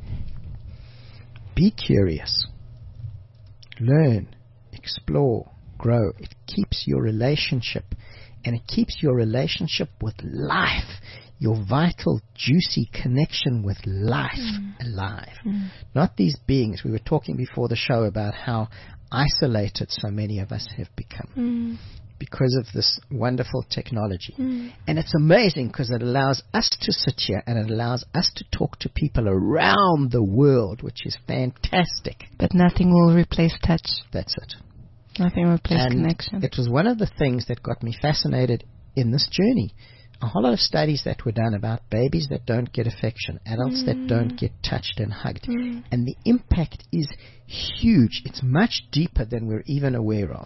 Be curious. Learn. Explore. Grow. It keeps your relationship, and it keeps your relationship with life, your vital, juicy connection with life mm. alive. Mm. Not these beings. We were talking before the show about how isolated so many of us have become. Mm. Because of this wonderful technology. Mm. And it's amazing because it allows us to sit here and it allows us to talk to people around the world, which is fantastic. But nothing will replace touch. That's it. Nothing will replace And connection. it was one of the things that got me fascinated in this journey. A whole lot of studies that were done about babies that don't get affection, adults mm. that don't get touched and hugged. Mm. And the impact is huge. It's much deeper than we're even aware of.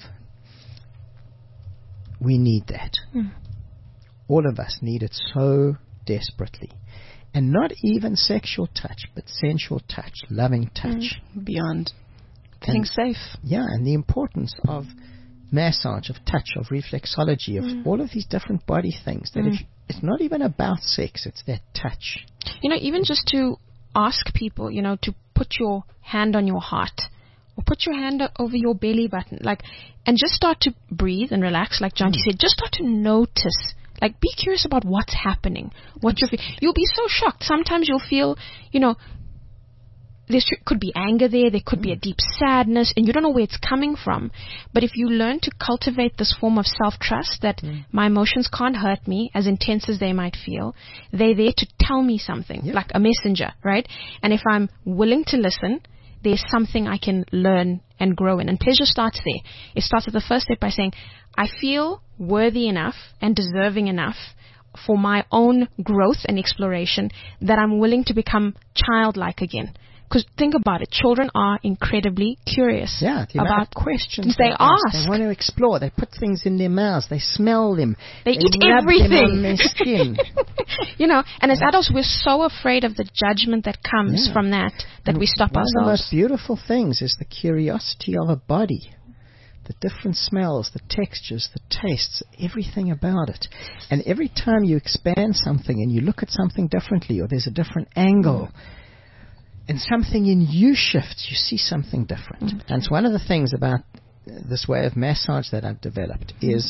We need that. Mm. All of us need it so desperately. And not even sexual touch, but sensual touch, loving touch. Mm. Beyond. Feeling and, safe. Yeah, and the importance of massage, of touch, of reflexology, of mm. all of these different body things. That mm. if, it's not even about sex, it's that touch. You know, even just to ask people, you know, to put your hand on your heart. Or put your hand over your belly button, like, and just start to breathe and relax, like Jonty mm. said. Just start to notice, like, be curious about what's happening, what you feel. You'll be so shocked. Sometimes you'll feel, you know, there could be anger there, there could mm. be a deep sadness, and you don't know where it's coming from. But if you learn to cultivate this form of self-trust, that mm. my emotions can't hurt me, as intense as they might feel, they're there to tell me something, yep. like a messenger, right? And if I'm willing to listen, there's something I can learn and grow in. And pleasure starts there. It starts at the first step by saying, I feel worthy enough and deserving enough for my own growth and exploration that I'm willing to become childlike again. Because think about it, children are incredibly curious yeah, the about questions they, they ask. ask. They want to explore. They put things in their mouths. They smell them. They, they eat rub everything. Them on their skin. You know, and as adults, we're so afraid of the judgment that comes yeah. from that that and we stop one ourselves. One of the most beautiful things is the curiosity of a body. The different smells, the textures, the tastes, everything about it. And every time you expand something and you look at something differently, or there's a different angle, mm. and something in you shifts, you see something different. Mm. And it's one of the things about this way of massage that I've developed mm. is,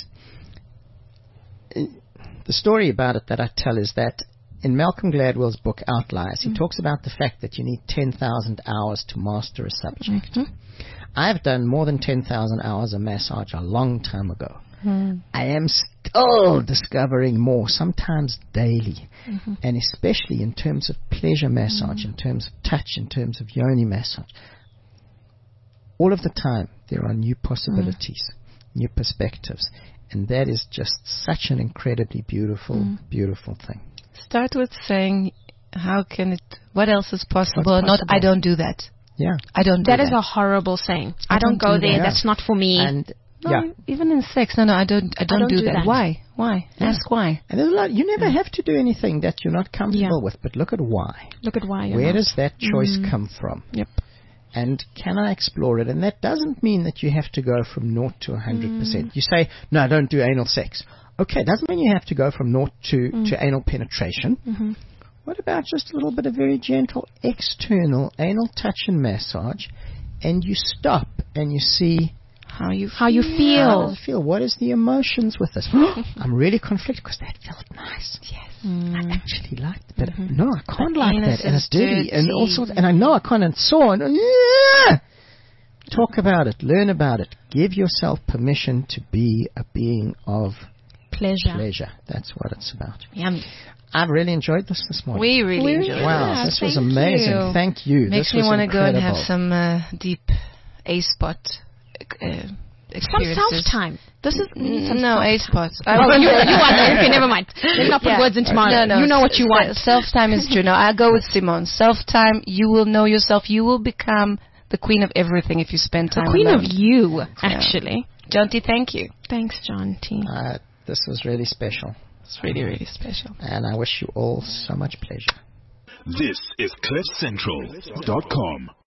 uh, the story about it that I tell is that in Malcolm Gladwell's book Outliers, mm. he talks about the fact that you need ten thousand hours to master a subject. Mm-hmm. I've done more than ten thousand hours of massage a long time ago. Mm. I am still discovering more, sometimes daily, mm-hmm. and especially in terms of pleasure massage, mm. in terms of touch, in terms of yoni massage. All of the time, there are new possibilities, mm. new perspectives, and that is just such an incredibly beautiful, mm. beautiful thing. Start with saying, how can it, what else is possible? possible? Not, I don't do that. Yeah. I don't do that. That is a horrible saying. I, I don't, don't go do there. That. That's not for me. And no, yeah. even in sex. No, no, I don't, I don't, I don't do, do that. that. Why? Why? Yeah. Ask why. And there's a lot, you never yeah. have to do anything that you're not comfortable yeah. with, but look at why. Look at why you're Where not. does that choice mm. come from? Yep. And can I explore it? And that doesn't mean that you have to go from naught to one hundred percent. Mm. You say, no, I don't do anal sex. Okay, doesn't mean you have to go from naught to, mm. to anal penetration. Mm-hmm. What about just a little bit of very gentle external anal touch and massage, and you stop and you see how you how you feel. How does it feel? What is the emotions with this? I'm really conflicted because that felt nice. Yes, mm. I actually liked it, but mm-hmm. no, I can't but like that, and it's dirty, dirty, and all sorts. And I know I can't, and so on. Yeah! Talk about it, learn about it, give yourself permission to be a being of pleasure. Pleasure. That's what it's about. Yum. I've really enjoyed this this morning. We really we enjoyed it. Wow, yeah, this was thank amazing. You. Thank you. Makes this me want to go and have some uh, deep A-spot uh, experiences. Some self-time. This is mm, no A-spot. Oh, you, you want it. Okay, never mind. Let's not put yeah. words into my mouth. No, no. You know what you want. Self-time is true. No, I go with Simone. Self-time, you will know yourself. You will become the queen of everything if you spend time The queen alone. of you, actually. Yeah. Jonty, thank you. Thanks, Jonty. Uh, this was really special. It's really, really special. And I wish you all so much pleasure. This is cliff central dot com.